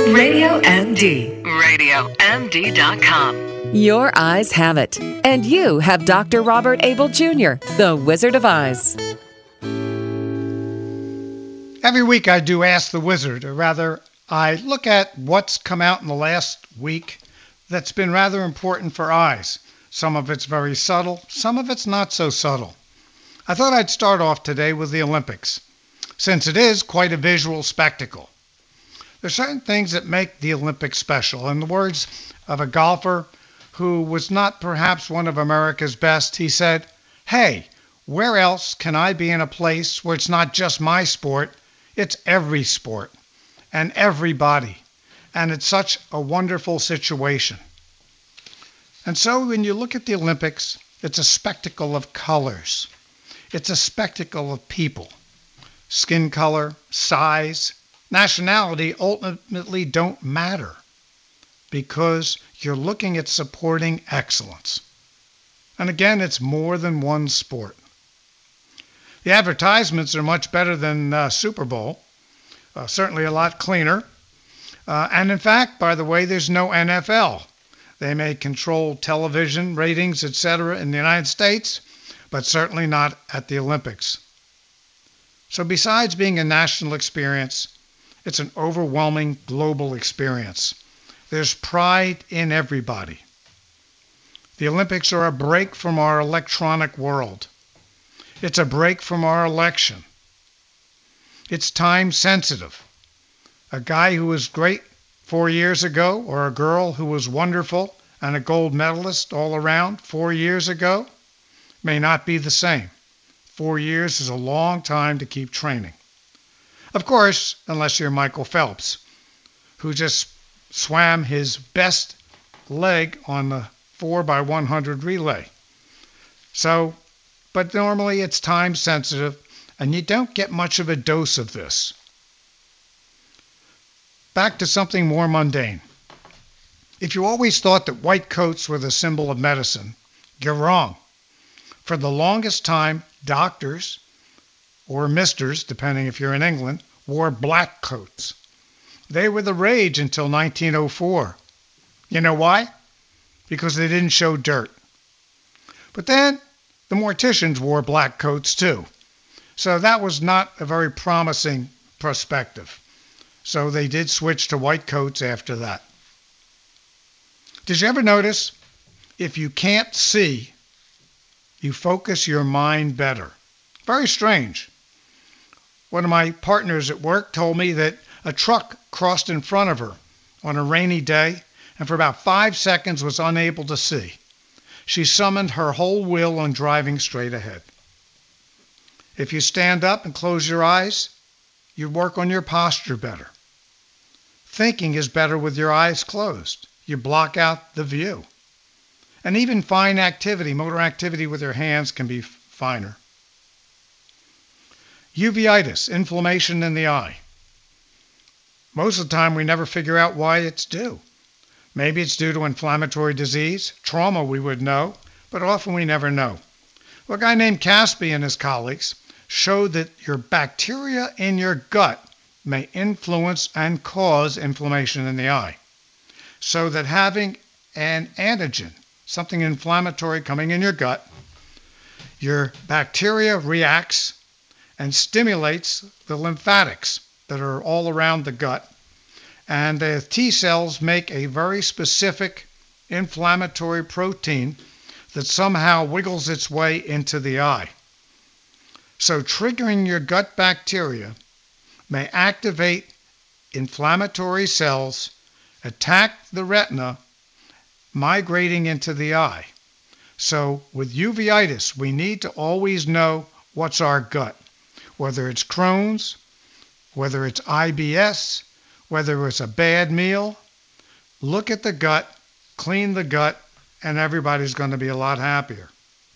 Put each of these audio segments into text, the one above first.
Radio MD. RadioMD.com. Your eyes have it. And you have Dr. Robert Abel Jr., the Wizard of Eyes. Every week I do Ask the Wizard, or rather, I look at what's come out in the last week that's been rather important for eyes. Some of it's very subtle, some of it's not so subtle. I thought I'd start off today with the Olympics, since it is quite a visual spectacle. There are certain things that make the Olympics special. In the words of a golfer who was not perhaps one of America's best, he said, "Hey, where else can I be in a place where it's not just my sport, it's every sport and everybody, and it's such a wonderful situation." And so when you look at the Olympics, it's a spectacle of colors. It's a spectacle of people. Skin color, size, nationality ultimately don't matter because you're looking at supporting excellence. And again, it's more than one sport. The advertisements are much better than Super Bowl, certainly a lot cleaner. And in fact, by the way, there's no NFL. They may control television ratings, etc. in the United States, but certainly not at the Olympics. So besides being a national experience, it's an overwhelming global experience. There's pride in everybody. The Olympics are a break from our electronic world. It's a break from our election. It's time sensitive. A guy who was great 4 years ago, or a girl who was wonderful and a gold medalist all around 4 years ago, may not be the same. 4 years is a long time to keep training. Of course, unless you're Michael Phelps, who just swam his best leg on the 4x100 relay. But normally it's time sensitive, and you don't get much of a dose of this. Back to something more mundane. If you always thought that white coats were the symbol of medicine, you're wrong. For the longest time, doctors, or misters, depending if you're in England, wore black coats. They were the rage until 1904. You know why? Because they didn't show dirt. But then the morticians wore black coats too. So that was not a very promising perspective. So they did switch to white coats after that. Did you ever notice if you can't see, you focus your mind better? Very strange. One of my partners at work told me that a truck crossed in front of her on a rainy day and for about 5 seconds was unable to see. She summoned her whole will on driving straight ahead. If you stand up and close your eyes, you work on your posture better. Thinking is better with your eyes closed. You block out the view. And even fine activity, motor activity with your hands can be finer. Uveitis, inflammation in the eye. Most of the time we never figure out why it's due. Maybe it's due to inflammatory disease, trauma we would know, but often we never know. Well, a guy named Caspi and his colleagues showed that your bacteria in your gut may influence and cause inflammation in the eye. So that having an antigen, something inflammatory coming in your gut, your bacteria reacts and stimulates the lymphatics that are all around the gut. And the T cells make a very specific inflammatory protein that somehow wiggles its way into the eye. So triggering your gut bacteria may activate inflammatory cells, attack the retina, migrating into the eye. So with uveitis, we need to always know what's our gut. Whether it's Crohn's, whether it's IBS, whether it's a bad meal, look at the gut, clean the gut, and everybody's going to be a lot happier.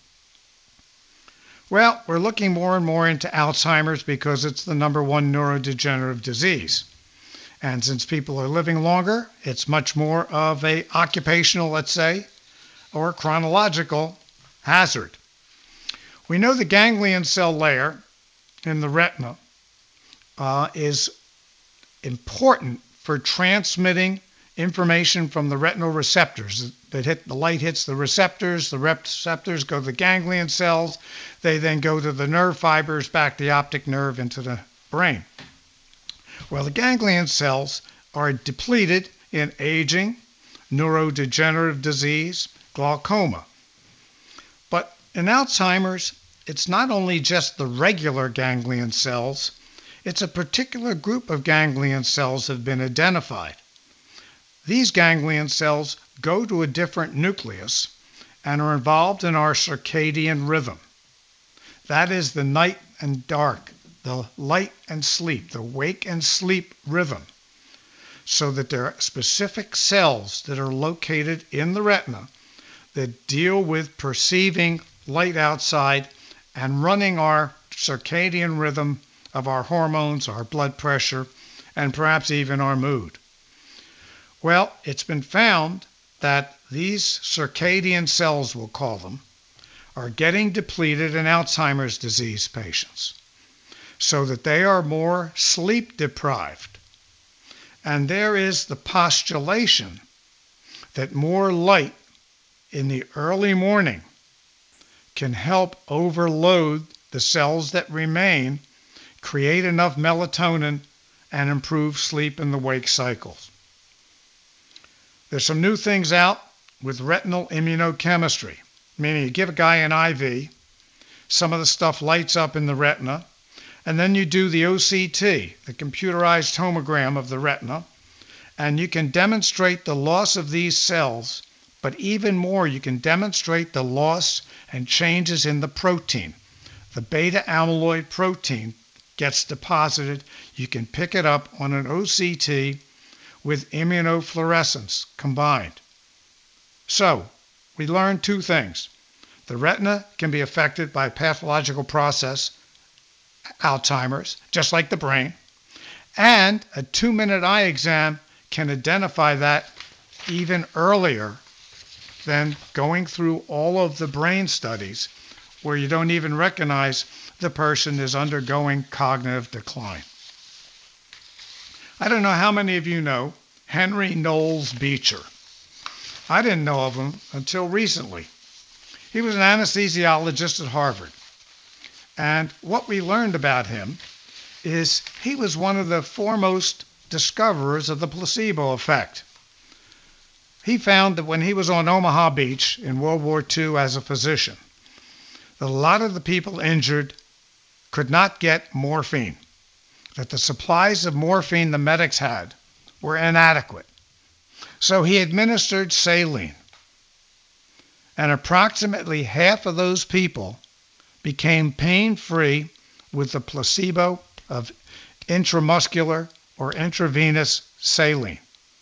Well, we're looking more and more into Alzheimer's because it's the number one neurodegenerative disease. And since people are living longer, it's much more of a occupational, let's say, or chronological hazard. We know the ganglion cell layer in the retina is important for transmitting information from the retinal receptors. The light hits the receptors go to the ganglion cells, they then go to the nerve fibers, back the optic nerve into the brain. Well, the ganglion cells are depleted in aging, neurodegenerative disease, glaucoma. But in Alzheimer's, it's not only just the regular ganglion cells, it's a particular group of ganglion cells that have been identified. These ganglion cells go to a different nucleus and are involved in our circadian rhythm. That is the night and dark, the light and sleep, the wake and sleep rhythm. So that there are specific cells that are located in the retina that deal with perceiving light outside and running our circadian rhythm of our hormones, our blood pressure, and perhaps even our mood. Well, it's been found that these circadian cells, we'll call them, are getting depleted in Alzheimer's disease patients so that they are more sleep deprived. And there is the postulation that more light in the early morning can help overload the cells that remain, create enough melatonin, and improve sleep in the wake cycles. There's some new things out with retinal immunochemistry, meaning you give a guy an IV, some of the stuff lights up in the retina, and then you do the OCT, the computerized tomogram of the retina, and you can demonstrate the loss of these cells, but even more, you can demonstrate the loss and changes in the protein. The beta amyloid protein gets deposited. You can pick it up on an OCT with immunofluorescence combined. So, we learned two things. The retina can be affected by a pathological process, Alzheimer's, just like the brain, and a 2-minute eye exam can identify that even earlier than going through all of the brain studies where you don't even recognize the person is undergoing cognitive decline. I don't know how many of you know Henry Knowles Beecher. I didn't know of him until recently. He was an anesthesiologist at Harvard. And what we learned about him is he was one of the foremost discoverers of the placebo effect. He found that when he was on Omaha Beach in World War II as a physician, that a lot of the people injured could not get morphine, that the supplies of morphine the medics had were inadequate. So he administered saline, and approximately half of those people became pain-free with the placebo of intramuscular or intravenous saline,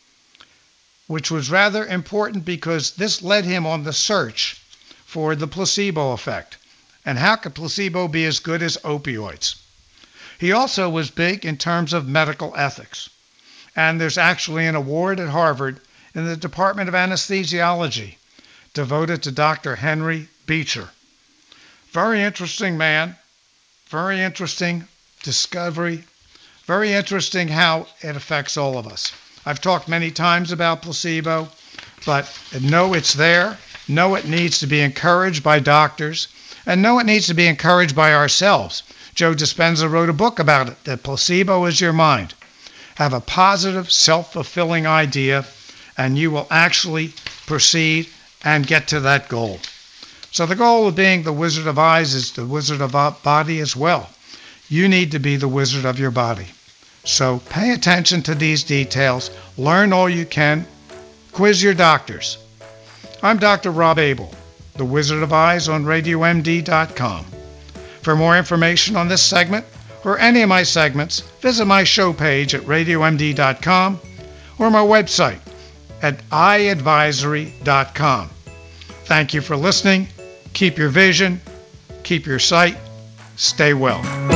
which was rather important because this led him on the search for the placebo effect. And how could placebo be as good as opioids? He also was big in terms of medical ethics. And there's actually an award at Harvard in the Department of Anesthesiology devoted to Dr. Henry Beecher. Very interesting man, very interesting discovery, very interesting how it affects all of us. I've talked many times about placebo, but know it's there, know it needs to be encouraged by doctors, and know it needs to be encouraged by ourselves. Joe Dispenza wrote a book about it, that placebo is your mind. Have a positive, self-fulfilling idea, and you will actually proceed and get to that goal. So the goal of being the Wizard of Eyes is the Wizard of Body as well. You need to be the wizard of your body. So pay attention to these details, learn all you can, quiz your doctors. I'm Dr. Rob Abel, the Wizard of Eyes on RadioMD.com. For more information on this segment or any of my segments, visit my show page at RadioMD.com or my website at eyeadvisory.com. Thank you for listening. Keep your vision, keep your sight, stay well.